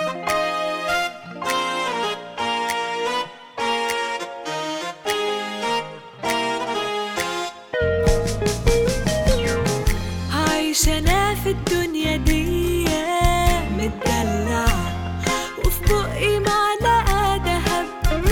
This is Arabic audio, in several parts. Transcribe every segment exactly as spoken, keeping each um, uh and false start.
عايشة أنا في الدنيا دي متدلعة، وفي بقي معلقة دهب،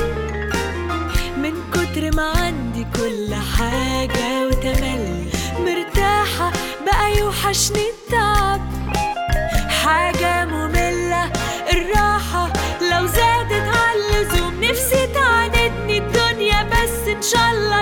من كتر ما عندي كل حاجة وتملي مرتاحة بقى يوحشني التعب. حاجة مملة الراحة لو زادت عاللزوم، نفسي تعاندني الدنيا بس إن شاء الله